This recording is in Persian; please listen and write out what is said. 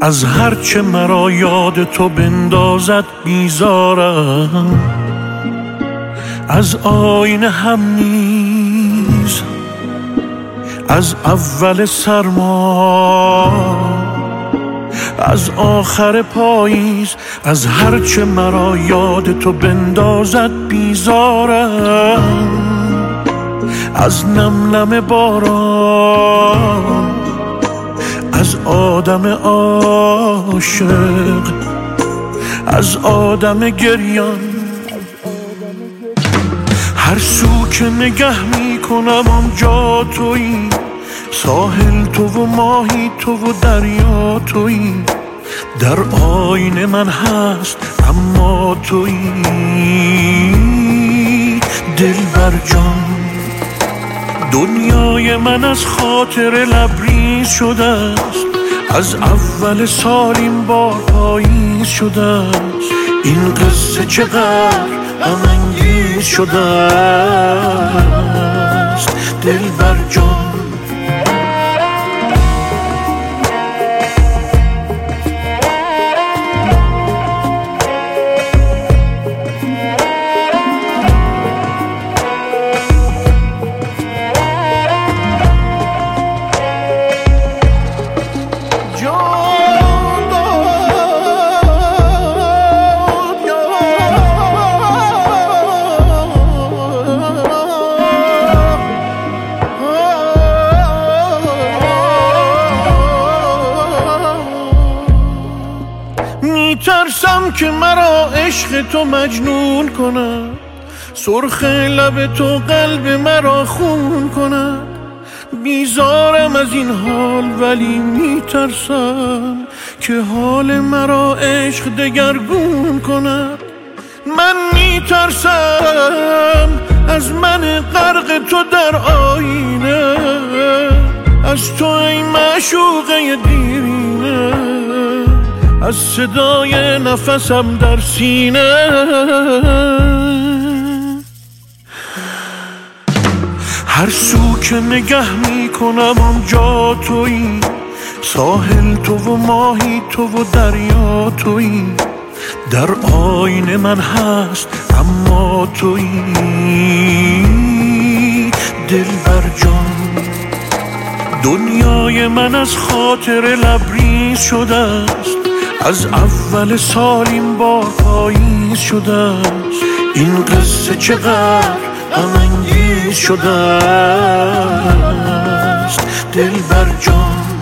از هرچه مرا یاد تو بندازد بیزارم، از آینه هم نیز، از اول سرما، از آخر پاییز، از هرچه مرا یاد تو بندازد بیزارم، از نم نم باران، از آدم عاشق، از آدم گریان. هر سو که نگه می کنم آنجا تویی، ساحل تو و ماهی تو و دریا تویی، در آینه من هست اما تویی. دلبر جان، دنیای من از خاطر لبریز شده است، از اول سال این بار پاییز شده است. این قصه چقدر غم انگیز شده است دلبر جان. میترسم که مرا عشق تو مجنون کند، سرخ لب تو قلب مرا خون کند. بیزارم از این حال ولی میترسم که حال مرا عشق دگرگون کند. من میترسم از من غرق تو در آینه، از تو ای معشوقه دیرینه، از صدای نفسم در سینه. هر سو که نگه می کنم آنجا تویی، ساحل تو و ماهی تو و دریا تویی، در آینه من هست اما تویی. دلبر جان، دنیای من از خاطر لبریز شده است، از اول سال این بار پاییز شده است. این قصه چقدر غم انگیز شده است دلبر جان.